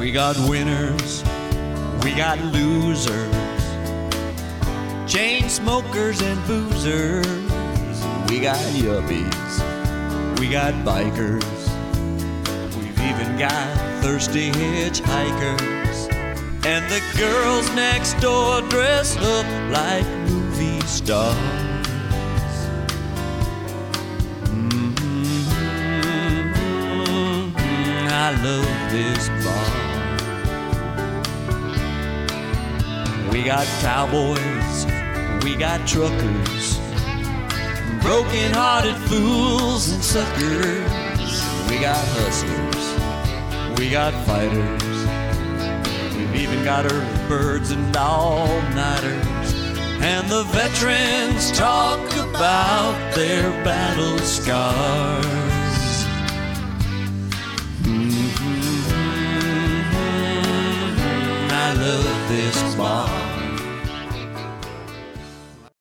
We got winners, we got losers, chain smokers and boozers. We got yuppies, we got bikers, we've even got thirsty hitchhikers. And the girls next door dress up like movie stars. I love this bar. We got cowboys, we got truckers, broken-hearted fools and suckers. We got hustlers, we got fighters, we've even got early birds and all-nighters. And the veterans talk about their battle scars. I love this bar.